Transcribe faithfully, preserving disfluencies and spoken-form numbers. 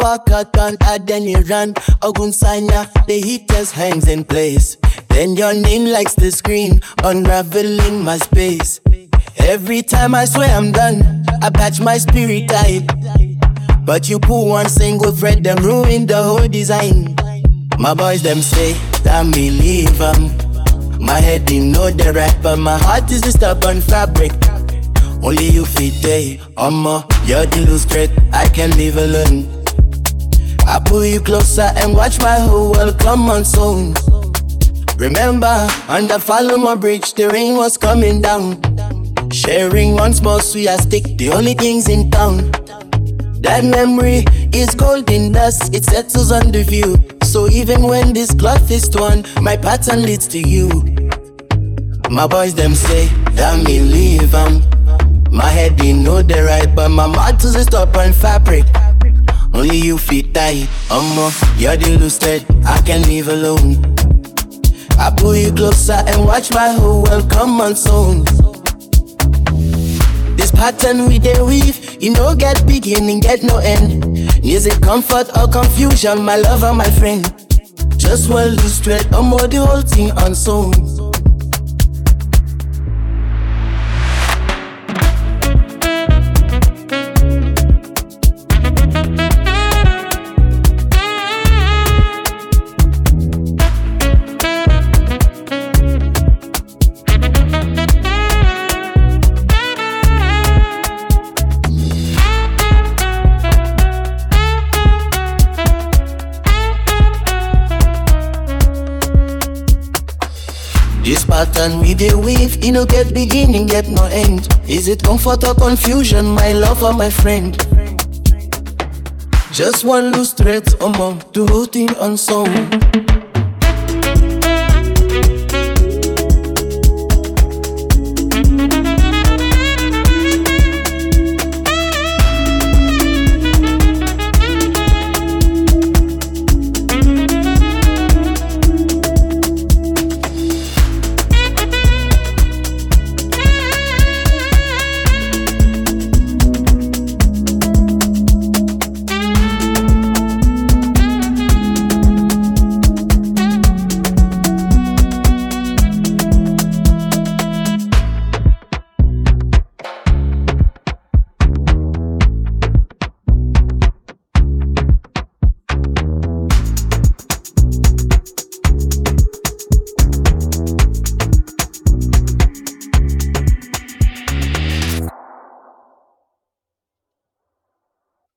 walk out on and then you run. Ogunsanya, the heaters hangs in place. Then your name likes the screen, unraveling my space. Every time I swear I'm done, I patch my spirit tight. But you pull one single thread, them ruin the whole design. My boys them say, don't believe them. My head didn't know the right, but my heart is the stubborn fabric. Only you fit day, Omo, you're the loose thread, I can't live alone. I pull you closer and watch my whole world come on soon. Remember, on the Falmouth Bridge, the rain was coming down. Sharing one small sweet stick, the only things in town. That memory is golden dust, it settles on the view. So even when this cloth is torn, my pattern leads to you. My boys them say, damn me leave 'em. My head didn't know the right, but my mouth is a stubborn fabric. Only you fit tight, Omo, you're the loose thread, I can't live alone. I pull you closer and watch my whole world come on soon. This pattern we dey weave, you know get beginning, get no end. Is it comfort or confusion, my lover, my friend? Just one loose thread, Omo, the whole thing unsewn. This pattern we dey weave, you know get beginning, get no end. Is it comfort or confusion, my love or my friend? Just one loose thread, Omo, the whole thing unsewn.